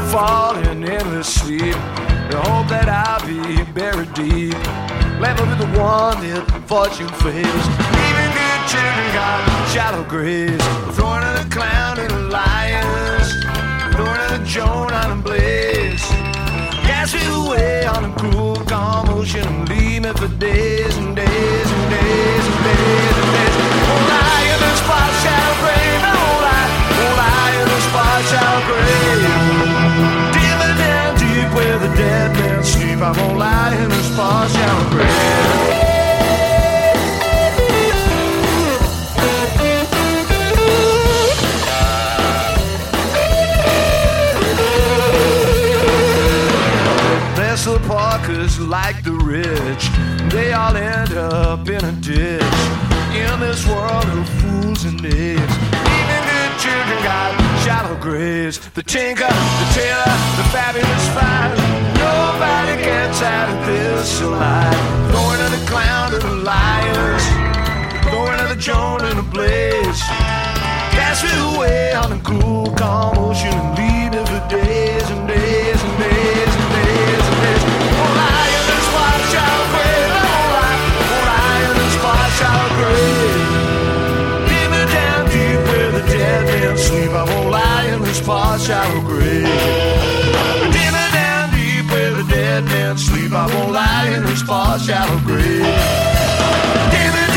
fall in endless sleep. I hope that I'll be buried deep. Let me be the one that fortune fails. Even good children got shallow graves. Throwing in a clown and a lions. Throwing in a Joan on a blaze. Cast me away on a cruel calm ocean and leave me for days and days and days and days and days. Oh, lie in the spot shall grave. Oh, lie in the spot shall grave. Deep and down deep where the dead men sleep. I won't lie in the spot shall grave. The parkers like the rich, they all end up in a ditch. In this world of fools and knaves, even good children got shallow graves. The tinker, the tailor, the fabulous five, nobody gets out of this alive. Going to the clown and the liars, going to the Joan and the blaze. Cast me away on the cool, calm ocean and leave me for days and days and days and days and days. Oh, lie in the spot shall grave. Oh, lie in the spot shall grave. Leave me down deep where the dead men sleep. I won't lie in the spot shall grave. Leave me down deep where the dead men sleep. I won't lie in the spot shall grave. Leave me